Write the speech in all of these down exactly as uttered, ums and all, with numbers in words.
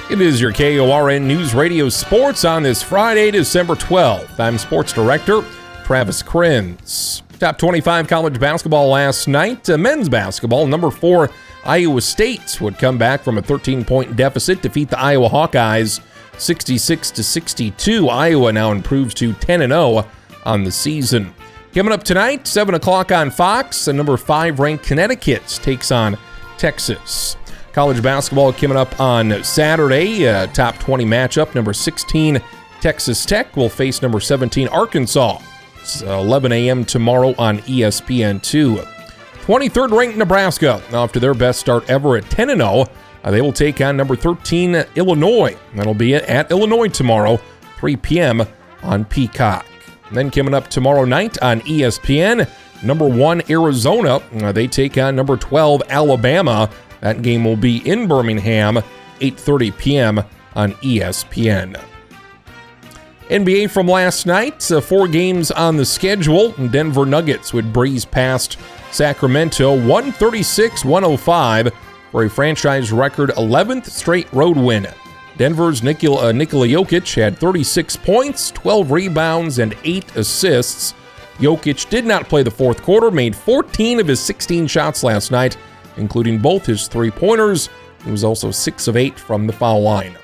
It is your K O R N News Radio Sports on this Friday, December twelfth. I'm Sports Director Travis Krenz. Top twenty-five college basketball last night. Uh, men's basketball, number four Iowa State would come back from a thirteen-point deficit, defeat the Iowa Hawkeyes sixty-six to sixty-two. Iowa now improves to ten and oh on the season. Coming up tonight, seven o'clock on Fox, and number five ranked Connecticut takes on Texas. College basketball coming up on Saturday, uh, top twenty matchup. Number sixteen, Texas Tech will face number seventeen, Arkansas. It's eleven a.m. tomorrow on E S P N two. twenty-third ranked Nebraska, after their best start ever at ten and oh. Uh, they will take on number thirteen, Illinois. That'll be at Illinois tomorrow, three p.m. on Peacock. And then coming up tomorrow night on E S P N, number one, Arizona. Uh, they take on number twelve, Alabama. That game will be in Birmingham, eight thirty p.m. on E S P N. N B A from last night, uh, four games on the schedule. Denver Nuggets would breeze past Sacramento, one thirty-six to one oh five for a franchise record eleventh straight road win. Denver's Nikola, uh, Nikola Jokic had thirty-six points, twelve rebounds, and eight assists. Jokic did not play the fourth quarter, made fourteen of his sixteen shots last night, including both his three-pointers. He was also six of eight from the foul line.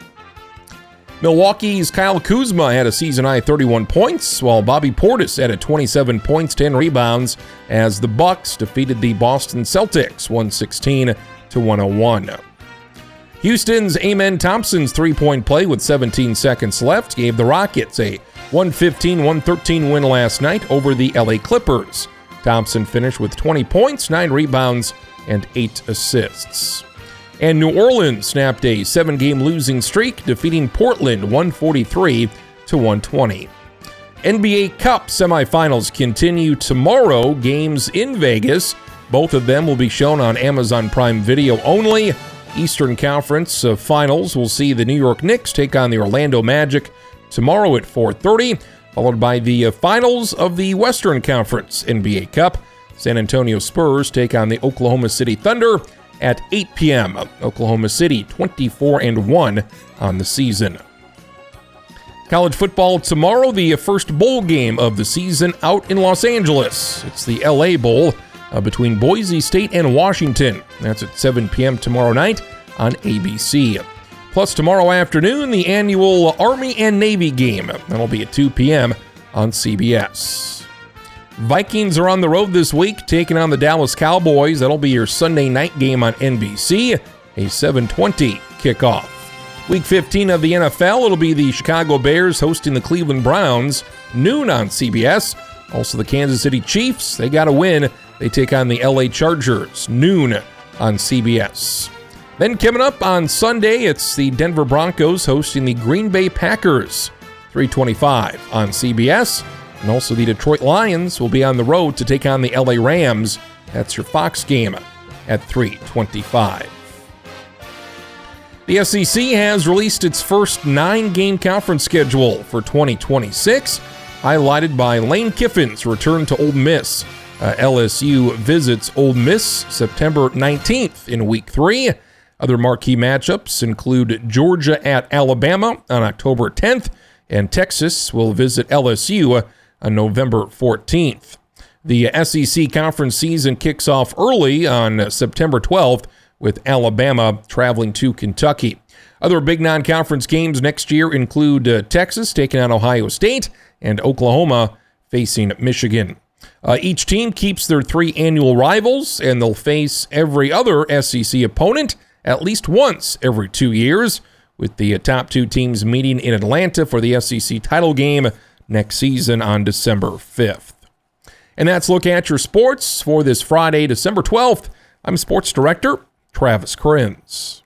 Milwaukee's Kyle Kuzma had a season-high thirty-one points, while Bobby Portis added twenty-seven points, ten rebounds, as the Bucks defeated the Boston Celtics one sixteen to one oh one. Houston's Amen Thompson's three-point play with seventeen seconds left gave the Rockets a one fifteen to one thirteen win last night over the L A Clippers. Thompson finished with twenty points, nine rebounds, and eight assists. And New Orleans snapped a seven-game losing streak, defeating Portland one forty-three to one twenty. N B A Cup semifinals continue tomorrow, games in Vegas. Both of them will be shown on Amazon Prime Video only. Eastern Conference uh, Finals will see the New York Knicks take on the Orlando Magic tomorrow at four thirty, followed by the uh, finals of the Western Conference N B A Cup. San Antonio Spurs take on the Oklahoma City Thunder at eight p.m. Oklahoma City twenty-four and one on the season. College football tomorrow, the first bowl game of the season out in Los Angeles. It's the L A Bowl uh, between Boise State and Washington. That's at seven p.m. tomorrow night on A B C. Plus tomorrow afternoon, the annual Army and Navy game. That'll be at two p.m. on C B S. Vikings are on the road this week, taking on the Dallas Cowboys. That'll be your Sunday night game on N B C, a seven twenty kickoff. Week fifteen of the N F L, it'll be the Chicago Bears hosting the Cleveland Browns, noon on C B S. Also the Kansas City Chiefs, they got a win. They take on the L A Chargers, noon on C B S. Then coming up on Sunday, it's the Denver Broncos hosting the Green Bay Packers, three twenty-five on C B S. And also the Detroit Lions will be on the road to take on the L A Rams. That's your Fox game at three twenty-five. The S E C has released its first nine-game conference schedule for twenty twenty-six, highlighted by Lane Kiffin's return to Ole Miss. Uh, L S U visits Ole Miss September nineteenth in Week three. Other marquee matchups include Georgia at Alabama on October tenth, and Texas will visit L S U on November fourteenth. The S E C conference season kicks off early on September twelfth with Alabama traveling to Kentucky. Other big non-conference games next year include uh, Texas taking on Ohio State and Oklahoma facing Michigan. Uh, each team keeps their three annual rivals, and they'll face every other S E C opponent at least once every two years, with the uh, top two teams meeting in Atlanta for the S E C title game next season on December fifth. And that's Look at Your Sports for this Friday, December twelfth. I'm Sports Director Travis Krenz.